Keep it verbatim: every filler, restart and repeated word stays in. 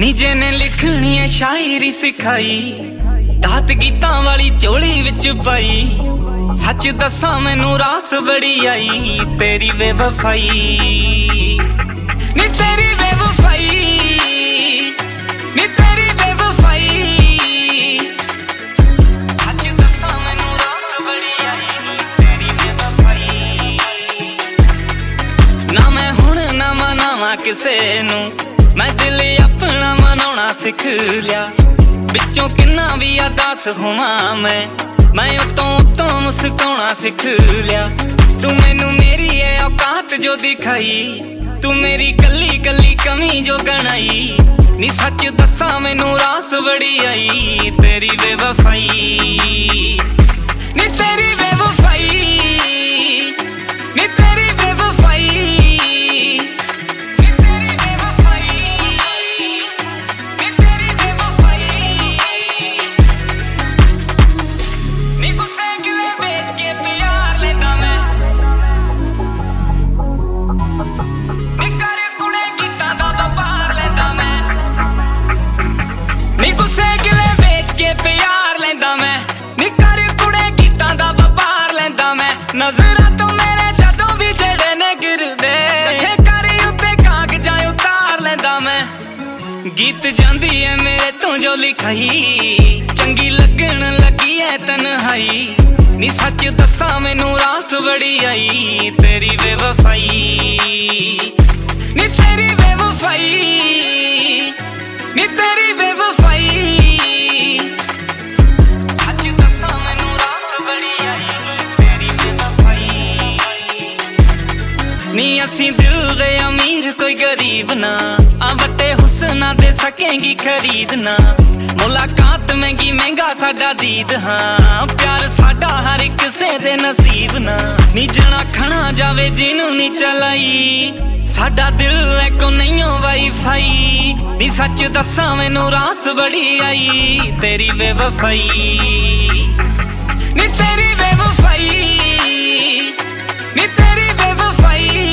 नीजे ने लिखनी है शायरी सिखाई, दात गीतां वाली झोली विच पाई। सच दसा मैनू रास बड़ी आई तेरी बेवफाई, नी तेरी बेवफाई, नी तेरी बेवफाई। सच दसा मैनू रास बड़ी आई तेरी बेवफाई। ना मैं हुण ना मनावा किसे नू, मैं दिल अपना मनाउणा सिख लिया। बिचों किन्ना भी अदास होवां मैं, मैं उतों उतों मुस्काउणा सिख लिया। तू मैनू मेरी है औकात जो दिखाई, तू मेरी कली कली कमी जो गणाई। नी सच दसा मैनू रास बड़ी आई तेरी बेवफाई, नी तेरी बेवफाई, नी तेरी बेवफाई। नज़रां तो मेरे जदों भी जेड़े ने गिरदे, करी उत्ते कागजां उतार लैंदा मैं। गीत जांदी है मेरे तो जो लिखाई, चंगी लगन लगी है तन्हाई। नी सच दसा मैनू रास बड़ी आई तेरी बेवफाई, नी तेरी बेवफाई, नी तेरी बेवफाई। सच दसा मैनू रास बड़ी आई नी। असी दिल दे अमीर कोई गरीब ना, आ बट्टे हुस्ना दे सकेंगी खरीदना। मुलाकात महंगी महंगा साडा दीद, हाँ प्यार साडा हर एक से दे नसीब ना। नी जना खना जावे जिनू नी चलाई, साडा दिल है को नहीं हो वाईफाई। नी सच दसा मैनू रास बड़ी आई तेरी बेवफाई, नी तेरी बेवफाई, नी तेरी बेवफाई।